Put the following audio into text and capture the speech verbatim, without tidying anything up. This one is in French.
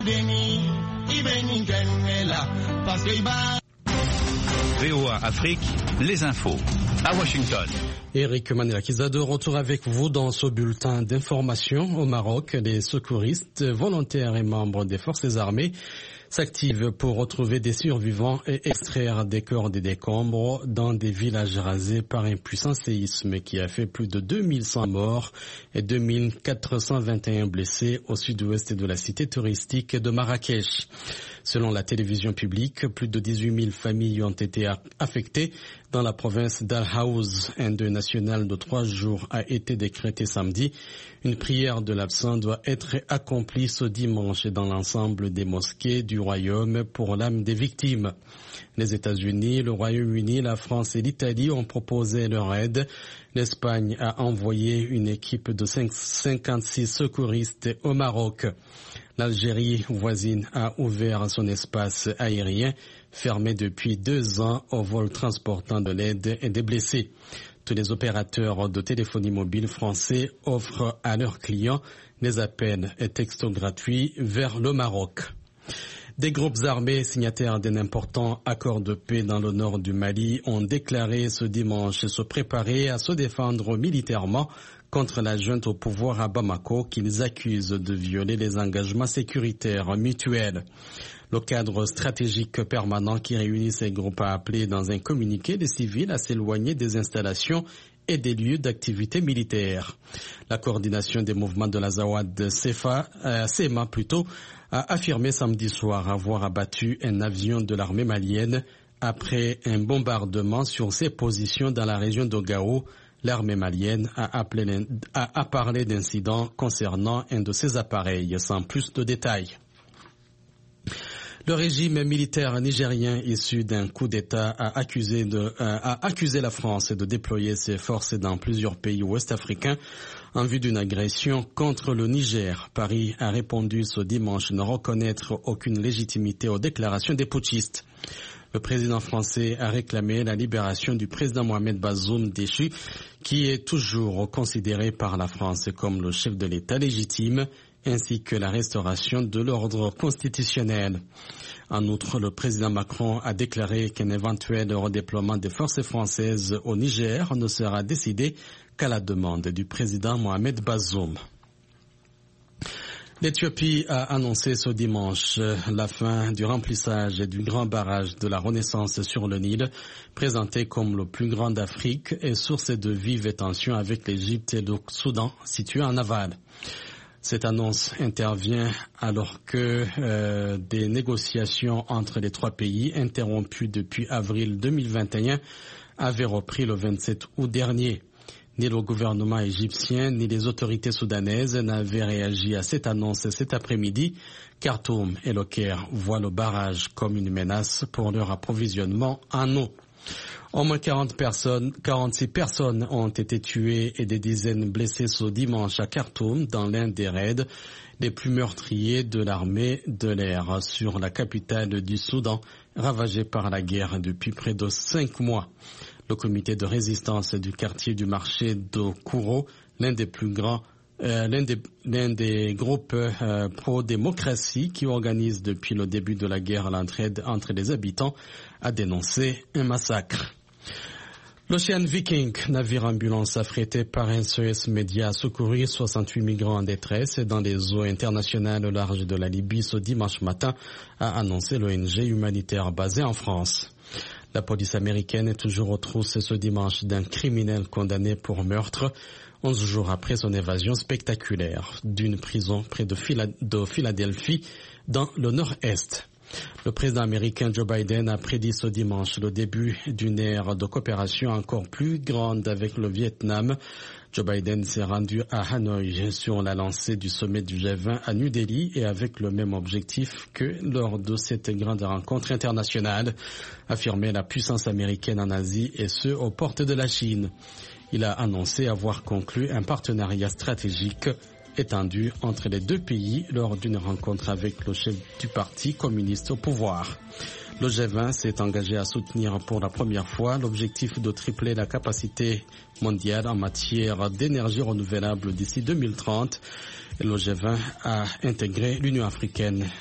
V O A Afrique, les infos à Washington. Eric Manelakiza de retour avec vous dans ce bulletin d'information. Au Maroc, les secouristes volontaires et membres des forces armées s'activent pour retrouver des survivants et extraire des corps des décombres dans des villages rasés par un puissant séisme qui a fait plus de deux mille cent morts et deux mille quatre cent vingt et un blessés au sud-ouest de la cité touristique de Marrakech. Selon la télévision publique, plus de dix-huit mille familles ont été affectées dans la province d'Al-Haouz. Un deuil national de trois jours a été décrété samedi. Une prière de l'absent doit être accomplie ce dimanche dans l'ensemble des mosquées du Royaume pour l'âme des victimes. Les États-Unis, le Royaume-Uni, la France et l'Italie ont proposé leur aide. L'Espagne a envoyé une équipe de cinquante-six secouristes au Maroc. L'Algérie voisine a ouvert son espace aérien, fermé depuis deux ans aux vols transportant de l'aide et des blessés. Tous les opérateurs de téléphonie mobile français offrent à leurs clients des appels et textos gratuits vers le Maroc. Des groupes armés signataires d'un important accord de paix dans le nord du Mali ont déclaré ce dimanche se préparer à se défendre militairement contre la junte au pouvoir à Bamako qu'ils accusent de violer les engagements sécuritaires mutuels. Le cadre stratégique permanent qui réunit ces groupes a appelé dans un communiqué les civils à s'éloigner des installations et des lieux d'activité militaire. La coordination des mouvements de l'Azawad Sefa, euh, SEMA plutôt, a affirmé samedi soir avoir abattu un avion de l'armée malienne après un bombardement sur ses positions dans la région de Gao. L'armée malienne a, appelé, a, a parlé d'incidents concernant un de ses appareils, sans plus de détails. Le régime militaire nigérien issu d'un coup d'État a accusé, de, euh, a accusé la France de déployer ses forces dans plusieurs pays ouest-africains en vue d'une agression contre le Niger. Paris a répondu ce dimanche ne reconnaître aucune légitimité aux déclarations des putschistes. Le président français a réclamé la libération du président Mohamed Bazoum déchu, qui est toujours considéré par la France comme le chef de l'État légitime, ainsi que la restauration de l'ordre constitutionnel. En outre, le président Macron a déclaré qu'un éventuel redéploiement des forces françaises au Niger ne sera décidé qu'à la demande du président Mohamed Bazoum. L'Éthiopie a annoncé ce dimanche la fin du remplissage du grand barrage de la Renaissance sur le Nil, présenté comme le plus grand d'Afrique et source de vives tensions avec l'Égypte et le Soudan, situés en aval. Cette annonce intervient alors que euh, des négociations entre les trois pays, interrompues depuis avril deux mille vingt et un, avaient repris le vingt-sept août dernier. Ni le gouvernement égyptien ni les autorités soudanaises n'avaient réagi à cette annonce cet après-midi. Khartoum et le Caire voient le barrage comme une menace pour leur approvisionnement en eau. Au moins quarante personnes, quarante-six personnes ont été tuées et des dizaines blessées ce dimanche à Khartoum dans l'un des raids les plus meurtriers de l'armée de l'air sur la capitale du Soudan, ravagée par la guerre depuis près de cinq mois. Le comité de résistance du quartier du marché de Kouro, l'un des plus grands, euh, l'un des, l'un des groupes euh, pro-démocratie qui organise depuis le début de la guerre l'entraide entre les habitants, a dénoncé un massacre. L'Ocean Viking, navire ambulance affrété par un S O S Média, a secouru soixante-huit migrants en détresse dans les eaux internationales au large de la Libye ce dimanche matin, a annoncé l'O N G humanitaire basée en France. La police américaine est toujours aux trousses ce dimanche d'un criminel condamné pour meurtre, onze jours après son évasion spectaculaire d'une prison près de, Phila- de Philadelphie, dans le nord-est. Le président américain Joe Biden a prédit ce dimanche le début d'une ère de coopération encore plus grande avec le Vietnam. Joe Biden s'est rendu à Hanoï sur la lancée du sommet du G vingt à New Delhi et avec le même objectif que lors de cette grande rencontre internationale, affirmait la puissance américaine en Asie et ce, aux portes de la Chine. Il a annoncé avoir conclu un partenariat stratégique étendu entre les deux pays lors d'une rencontre avec le chef du parti communiste au pouvoir. Le G vingt s'est engagé à soutenir pour la première fois l'objectif de tripler la capacité mondiale en matière d'énergie renouvelable d'ici deux mille trente. Le G vingt a intégré l'Union africaine